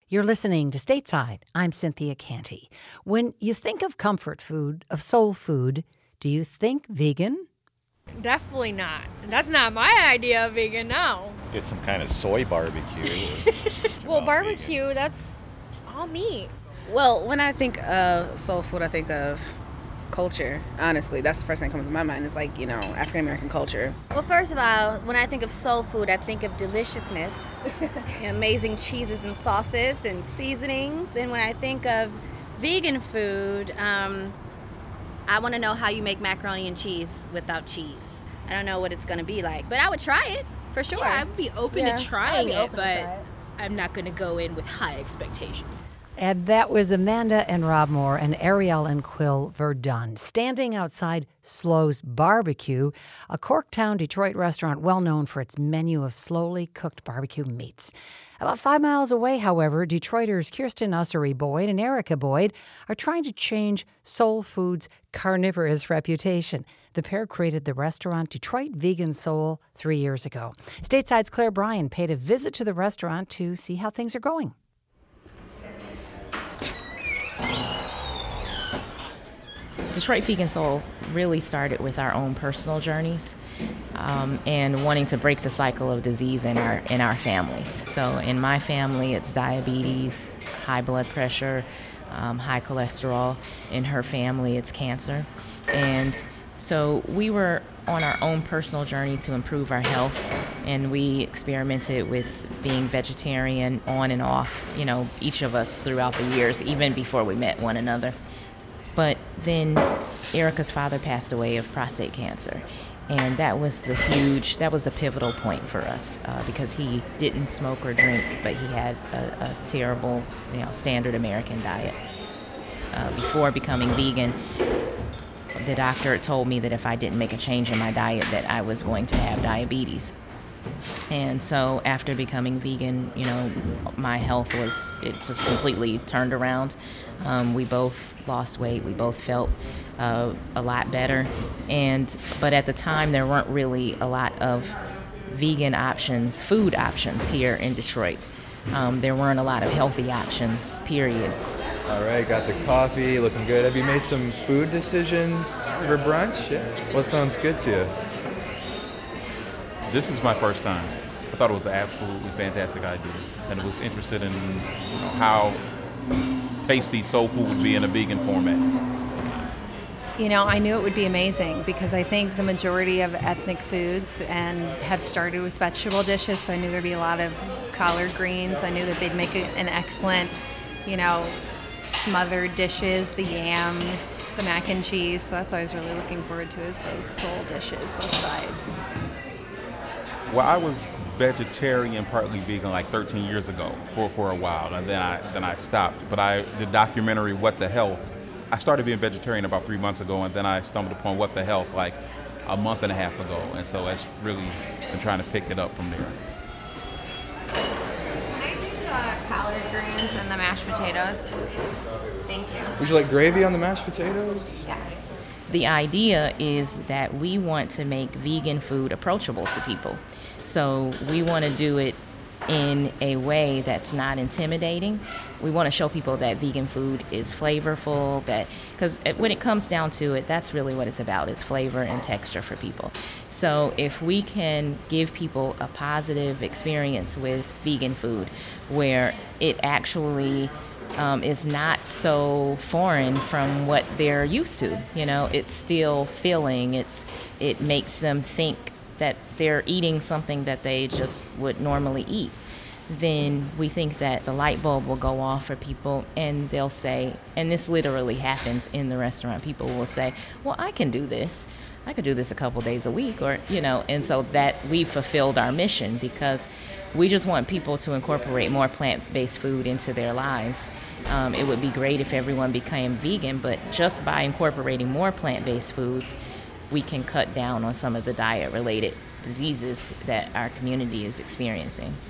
You're listening to Stateside. I'm Cynthia Canty. When you think of comfort food, of soul food, do you think vegan? Definitely not. That's not my idea of vegan, no. Get some kind of soy barbecue. Well, barbecue, that's all meat. Well, when I think of soul food, I think of culture. Honestly, that's the first thing that comes to my mind. It's like, African American culture. Well, first of all, when I think of soul food, I think of deliciousness, amazing cheeses and sauces and seasonings. And when I think of vegan food, I want to know how you make macaroni and cheese without cheese. I don't know what it's going to be like, but I would try it for sure. Yeah, I would be open to trying it, but I'm not going to go in with high expectations. And that was Amanda and Rob Moore and Ariel and Quill Verdun standing outside Slow's Barbecue, a Corktown, Detroit restaurant well known for its menu of slowly cooked barbecue meats. About 5 miles away, however, Detroiters Kirsten Ussery Boyd and Erica Boyd are trying to change soul food's carnivorous reputation. The pair created the restaurant Detroit Vegan Soul 3 years ago. Stateside's Claire Bryan paid a visit to the restaurant to see how things are going. Detroit Vegan Soul really started with our own personal journeys and wanting to break the cycle of disease in our families. So in my family, it's diabetes, high blood pressure, high cholesterol. In her family, it's cancer. And so we were on our own personal journey to improve our health, and we experimented with being vegetarian on and off, each of us throughout the years, even before we met one another. But then Erica's father passed away of prostate cancer, and that was the pivotal point for us because he didn't smoke or drink, but he had a terrible, standard American diet. Before becoming vegan, the doctor told me that if I didn't make a change in my diet, that I was going to have diabetes. And so after becoming vegan, my health it just completely turned around. We both lost weight. We both felt a lot better. But at the time, there weren't really a lot of vegan options, food options here in Detroit. There weren't a lot of healthy options, period. All right, got the coffee, looking good. Have you made some food decisions for brunch? Yeah. What sounds good to you? This is my first time. I thought it was an absolutely fantastic idea, and I was interested in how tasty soul food would be in a vegan format. I knew it would be amazing because I think the majority of ethnic foods have started with vegetable dishes, so I knew there'd be a lot of collard greens. I knew that they'd make an excellent, smothered dishes, the yams, the mac and cheese. So that's what I was really looking forward to, is those soul dishes, those sides. Well, I was vegetarian, partly vegan, like 13 years ago for a while, and then I stopped. But the documentary What the Health, I started being vegetarian about 3 months ago, and then I stumbled upon What the Health like a month and a half ago, and so that's really been trying to pick it up from there. Can I do the collard greens and the mashed potatoes? Thank you. Would you like gravy on the mashed potatoes? Yes. The idea is that we want to make vegan food approachable to people. So we want to do it in a way that's not intimidating. We want to show people that vegan food is flavorful, because when it comes down to it, that's really what it's about, is flavor and texture for people. So if we can give people a positive experience with vegan food where it actually is not so foreign from what they're used to, it's still filling, it makes them think that they're eating something that they just would normally eat, then we think that the light bulb will go off for people, and they'll say, and this literally happens in the restaurant, people will say, well, I can do this. I could do this a couple days a week, or, and so that we fulfilled our mission, because we just want people to incorporate more plant-based food into their lives. It would be great if everyone became vegan, but just by incorporating more plant-based foods, we can cut down on some of the diet-related diseases that our community is experiencing.